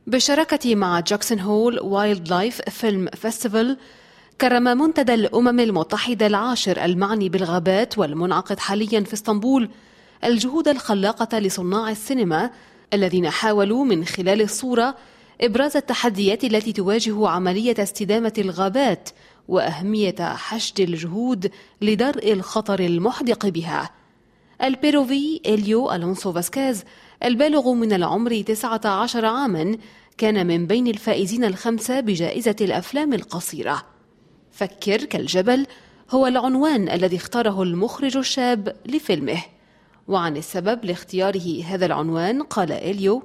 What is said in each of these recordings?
بالشراكة مع جاكسون هول وايلد لايف فيلم فيستيفال، كرم منتدى الأمم المتحدة العاشر المعني بالغابات والمنعقد حاليا في اسطنبول الجهود الخلاقة لصناع السينما الذين حاولوا من خلال الصورة إبراز التحديات التي تواجه عملية استدامة الغابات وأهمية حشد الجهود لدرء الخطر المحدق بها. البيروفي إليو ألونسو فاسكيز البالغ من العمر 19 عاما كان من بين الفائزين الخمسة بجائزة الأفلام القصيرة. فكر كالجبل هو العنوان الذي اختاره المخرج الشاب لفيلمه، وعن السبب لاختياره هذا العنوان قال إليو: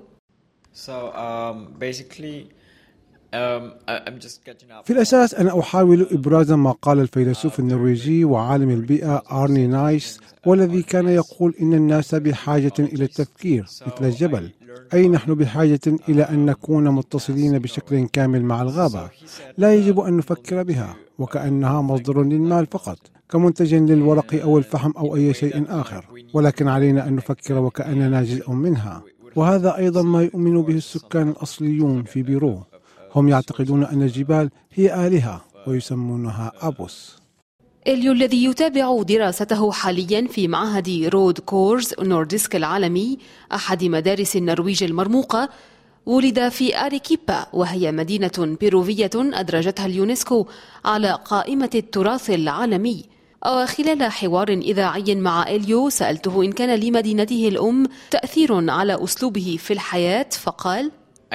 في الأساس أنا أحاول إبراز ما قال الفيلسوف النرويجي وعالم البيئة آرني نايس، والذي كان يقول إن الناس بحاجة إلى التفكير مثل الجبل، أي نحن بحاجة إلى أن نكون متصلين بشكل كامل مع الغابة. لا يجب أن نفكر بها وكأنها مصدر للمال فقط كمنتج للورق أو الفحم أو أي شيء آخر، ولكن علينا أن نفكر وكأننا جزء منها. وهذا أيضا ما يؤمن به السكان الأصليون في بيرو. هم يعتقدون أن الجبال هي آلهة ويسمونها أبوس. إليو الذي يتابع دراسته حاليا في معهد رود كورز نوردسك العالمي أحد مدارس النرويج المرموقة، ولد في أريكيبا، وهي مدينة بيروفية أدرجتها اليونسكو على قائمة التراث العالمي. وخلال حوار إذاعي مع إليو سألته إن كان لمدينته الأم تأثير على أسلوبه في الحياة، فقال: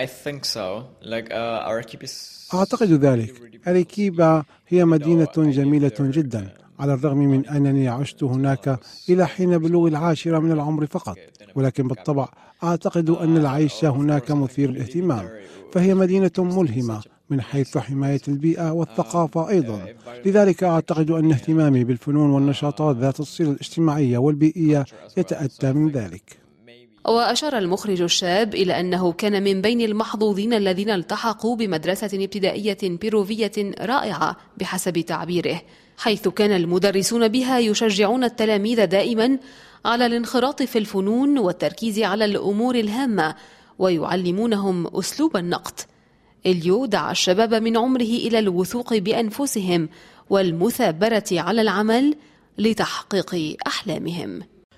أعتقد ذلك. أريكيبا هي مدينة جميلة جدا، على الرغم من أنني عشت هناك إلى حين بلوغ 10 من العمر فقط، ولكن بالطبع أعتقد أن العيش هناك مثير للاهتمام. فهي مدينة ملهمة من حيث حماية البيئة والثقافة أيضا. لذلك أعتقد أن اهتمامي بالفنون والنشاطات ذات الصلة الاجتماعية والبيئية يتأتى من ذلك. وأشار المخرج الشاب إلى أنه كان من بين المحظوظين الذين التحقوا بمدرسة ابتدائية بيروفية رائعة بحسب تعبيره، حيث كان المدرسون بها يشجعون التلاميذ دائما على الانخراط في الفنون والتركيز على الأمور الهامة ويعلمونهم أسلوب النقد. إليو دعا الشباب من عمره إلى الوثوق بأنفسهم والمثابرة على العمل لتحقيق أحلامهم.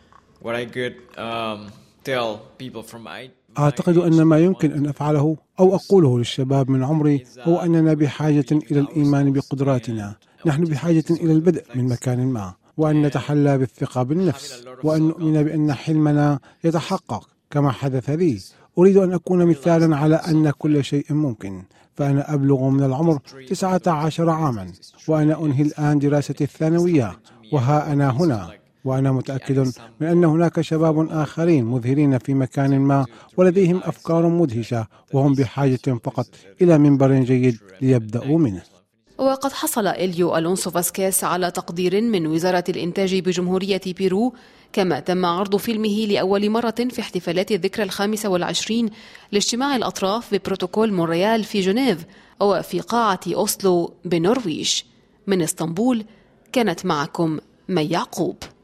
أعتقد أن ما يمكن أن أفعله أو أقوله للشباب من عمري هو أننا بحاجة إلى الإيمان بقدراتنا. نحن بحاجة إلى البدء من مكان ما، وأن نتحلى بالثقة بالنفس، وأن نؤمن بأن حلمنا يتحقق كما حدث لي. أريد أن أكون مثالا على أن كل شيء ممكن. فأنا أبلغ من العمر 19 عاما، وأنا أنهي الآن دراستي الثانوية، وها أنا هنا. وأنا متأكد من أن هناك شباب آخرين مذهلين في مكان ما ولديهم أفكار مدهشة، وهم بحاجة فقط إلى منبر جيد ليبدأوا منه. وقد حصل إليو ألونسو فاسكيز على تقدير من وزارة الإنتاج بجمهورية بيرو، كما تم عرض فيلمه لأول مرة في احتفالات الذكرى 25 لاجتماع الأطراف ببروتوكول مونريال في جنيف وفي قاعة أوسلو بنرويج. من اسطنبول كانت معكم مي يعقوب.